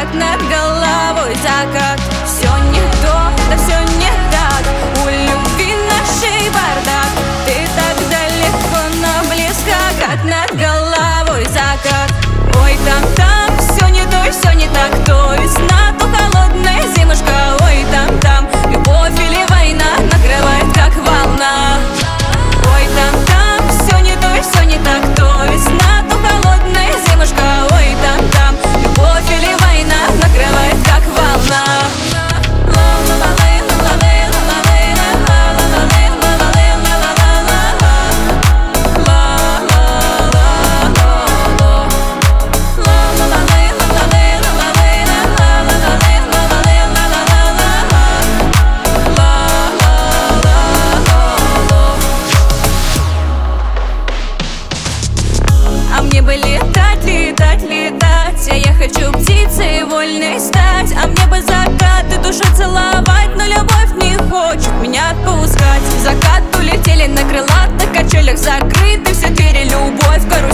закат над головой, закат. Все не то, да все не так. У любви нашей бардак. Ты так далеко, но близко, как над головой закат. Ой, там все не то, все не так. То весна, то холодная зимушка. Ой, там любовь или война накрывает, как волна. Ой, там все не то, все не так. То весна, то холодная зимушка. Ой, там любовь или война накрывает, как волна. А мне бы летать, летать, летать. А я хочу птицей вольной стать. А мне бы закаты душой целовать. Но любовь не хочет меня отпускать. В закат улетели на крылатых качелях, закрыты все двери, любовь в карусель.